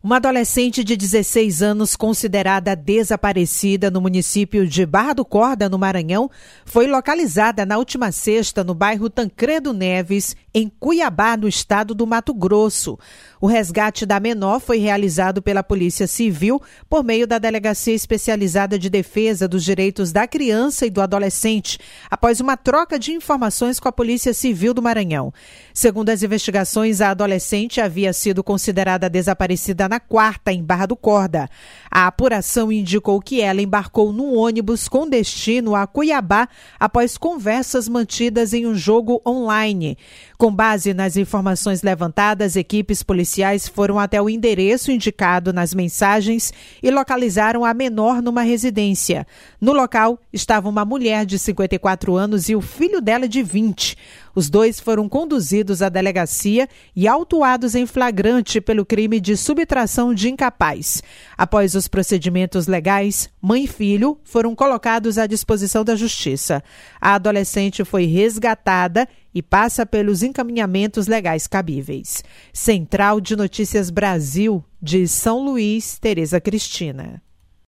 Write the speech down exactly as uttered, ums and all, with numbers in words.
Uma adolescente de dezesseis anos, considerada desaparecida no município de Barra do Corda, no Maranhão, foi localizada na última sexta no bairro Tancredo Neves, em Cuiabá, no estado do Mato Grosso. O resgate da menor foi realizado pela Polícia Civil por meio da Delegacia Especializada de Defesa dos Direitos da Criança e do Adolescente, após uma troca de informações com a Polícia Civil do Maranhão. Segundo as investigações, a adolescente havia sido considerada desaparecida na quarta, em Barra do Corda. A apuração indicou que ela embarcou num ônibus com destino a Cuiabá após conversas mantidas em um jogo online. Com base nas informações levantadas, equipes policiais foram até o endereço indicado nas mensagens e localizaram a menor numa residência. No local estava uma mulher de cinquenta e quatro anos e o filho dela de vinte. Os dois foram conduzidos à delegacia e autuados em flagrante pelo crime de subtração de incapaz. Após os procedimentos legais, mãe e filho foram colocados à disposição da Justiça. A adolescente foi resgatada e passa pelos encaminhamentos legais cabíveis. Central de Notícias Brasil, de São Luís, Tereza Cristina.